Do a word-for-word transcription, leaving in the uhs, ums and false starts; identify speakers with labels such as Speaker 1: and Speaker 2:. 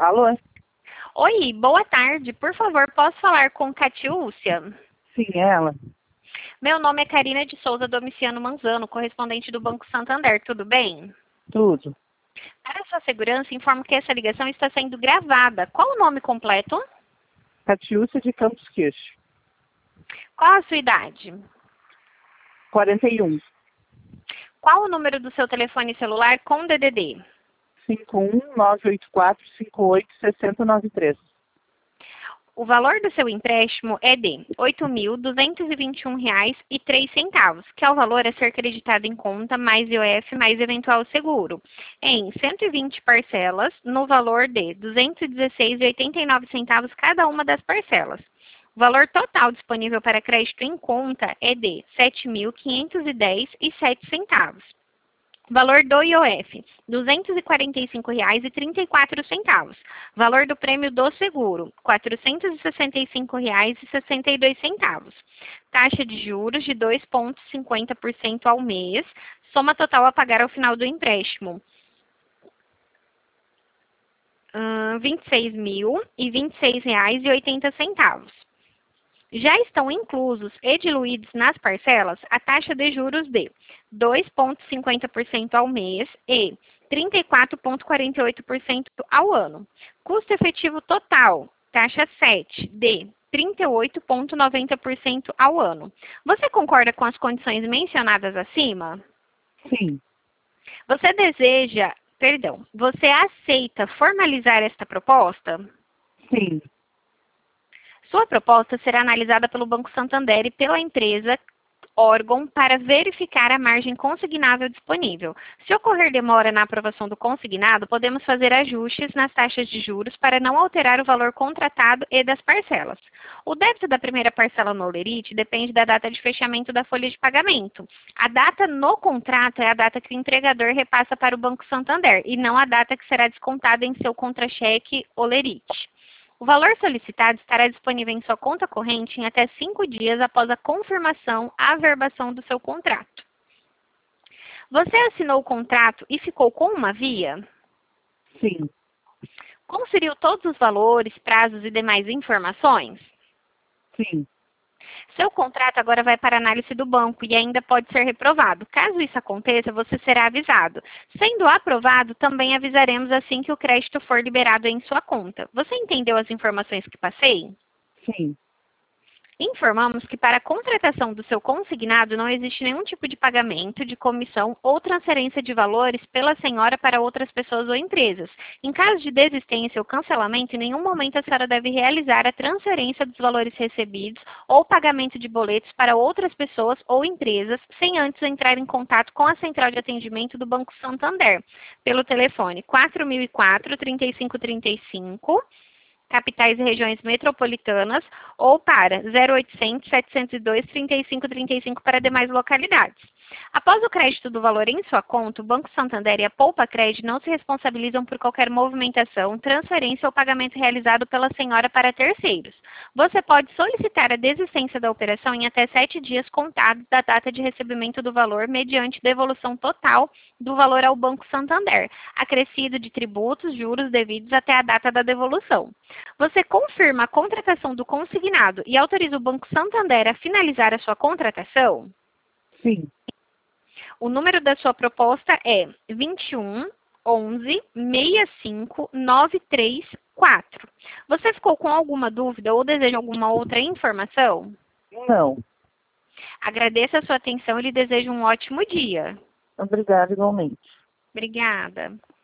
Speaker 1: Alô?
Speaker 2: Oi, boa tarde. Por favor, posso falar com Catiúcia?
Speaker 1: Sim, é ela.
Speaker 2: Meu nome é Karina de Souza Domiciano Manzano, correspondente do Banco Santander. Tudo bem?
Speaker 1: Tudo.
Speaker 2: Para sua segurança, informo que essa ligação está sendo gravada. Qual o nome completo?
Speaker 1: Catiúcia de Campos Queixo.
Speaker 2: Qual a sua idade?
Speaker 1: quarenta e um.
Speaker 2: Qual o número do seu telefone celular com D D D?
Speaker 1: cinco um nove oito quatro cinco oito seis zero nove três.
Speaker 2: O valor do seu empréstimo é de oito mil duzentos e vinte e um reais e três centavos, que é o valor a ser creditado em conta, mais I O F, mais eventual seguro, em cento e vinte parcelas, no valor de duzentos e dezesseis reais e oitenta e nove centavos cada uma das parcelas. O valor total disponível para crédito em conta é de sete mil quinhentos e dez reais e sete centavos. Valor do I O F, duzentos e quarenta e cinco reais e trinta e quatro centavos. Valor do prêmio do seguro, quatrocentos e sessenta e cinco reais e sessenta e dois centavos. Taxa de juros de dois vírgula cinquenta por cento ao mês. Soma total a pagar ao final do empréstimo, hum, vinte e seis mil e vinte e seis reais e oitenta centavos. Já estão inclusos e diluídos nas parcelas a taxa de juros de dois vírgula cinquenta por cento ao mês e trinta e quatro vírgula quarenta e oito por cento ao ano. Custo efetivo total, taxa sete, de trinta e oito vírgula noventa por cento ao ano. Você concorda com as condições mencionadas acima?
Speaker 1: Sim.
Speaker 2: Você deseja, perdão, você aceita formalizar esta proposta?
Speaker 1: Sim.
Speaker 2: Sua proposta será analisada pelo Banco Santander e pela empresa órgão para verificar a margem consignável disponível. Se ocorrer demora na aprovação do consignado, podemos fazer ajustes nas taxas de juros para não alterar o valor contratado e das parcelas. O débito da primeira parcela no Olerite depende da data de fechamento da folha de pagamento. A data no contrato é a data que o entregador repassa para o Banco Santander e não a data que será descontada em seu contra-cheque Olerite. O valor solicitado estará disponível em sua conta corrente em até cinco dias após a confirmação, a averbação do seu contrato. Você assinou o contrato e ficou com uma via?
Speaker 1: Sim.
Speaker 2: Conferiu todos os valores, prazos e demais informações?
Speaker 1: Sim.
Speaker 2: Seu contrato agora vai para análise do banco e ainda pode ser reprovado. Caso isso aconteça, você será avisado. Sendo aprovado, também avisaremos assim que o crédito for liberado em sua conta. Você entendeu as informações que passei?
Speaker 1: Sim.
Speaker 2: Informamos que para a contratação do seu consignado não existe nenhum tipo de pagamento, de comissão ou transferência de valores pela senhora para outras pessoas ou empresas. Em caso de desistência ou cancelamento, em nenhum momento a senhora deve realizar a transferência dos valores recebidos ou pagamento de boletos para outras pessoas ou empresas, sem antes entrar em contato com a central de atendimento do Banco Santander, pelo telefone quatro mil e quatro, trinta e cinco trinta e cinco, capitais e regiões metropolitanas, ou para zero oitocentos, setecentos e dois, trinta e cinco trinta e cinco para demais localidades. Após o crédito do valor em sua conta, o Banco Santander e a Poupa Crédito não se responsabilizam por qualquer movimentação, transferência ou pagamento realizado pela senhora para terceiros. Você pode solicitar a desistência da operação em até sete dias contados da data de recebimento do valor, mediante devolução total do valor ao Banco Santander, acrescido de tributos, juros devidos até a data da devolução. Você confirma a contratação do consignado e autoriza o Banco Santander a finalizar a sua contratação?
Speaker 1: Sim.
Speaker 2: O número da sua proposta é vinte e um, onze, sessenta e cinco, noventa e três, quatro. Você ficou com alguma dúvida ou deseja alguma outra informação?
Speaker 1: Não.
Speaker 2: Agradeço a sua atenção e lhe desejo um ótimo dia.
Speaker 1: Obrigada igualmente.
Speaker 2: Obrigada.